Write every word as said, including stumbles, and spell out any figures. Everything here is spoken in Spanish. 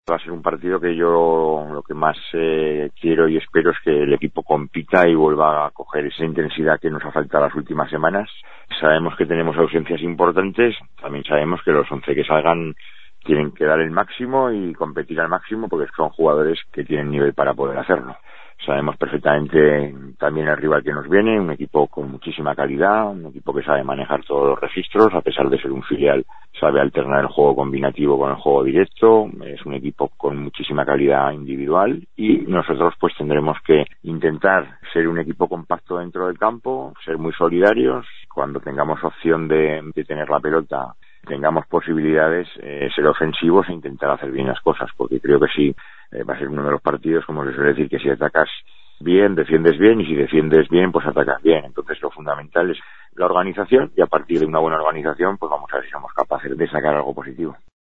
Va a ser un partido que yo lo que más eh, quiero y espero es que el equipo compita y vuelva a coger esa intensidad que nos ha faltado las últimas semanas. Sabemos que tenemos ausencias importantes, también sabemos que los once que salgan tienen que dar el máximo y competir al máximo porque son jugadores que tienen nivel para poder hacerlo. Sabemos perfectamente también el rival que nos viene, un equipo con muchísima calidad, un equipo que sabe manejar todos los registros, a pesar de ser un filial, sabe alternar el juego combinativo con el juego directo, es un equipo con muchísima calidad individual y nosotros pues tendremos que intentar ser un equipo compacto dentro del campo, ser muy solidarios, cuando tengamos opción de, de tener la pelota, tengamos posibilidades, eh, ser ofensivos e intentar hacer bien las cosas, porque creo que sí, eh, va a ser uno de los partidos, como se suele decir, que si atacas bien, defiendes bien, y si defiendes bien, pues atacas bien. Entonces lo fundamental es la organización, y a partir de una buena organización, pues vamos a ver si somos capaces de sacar algo positivo.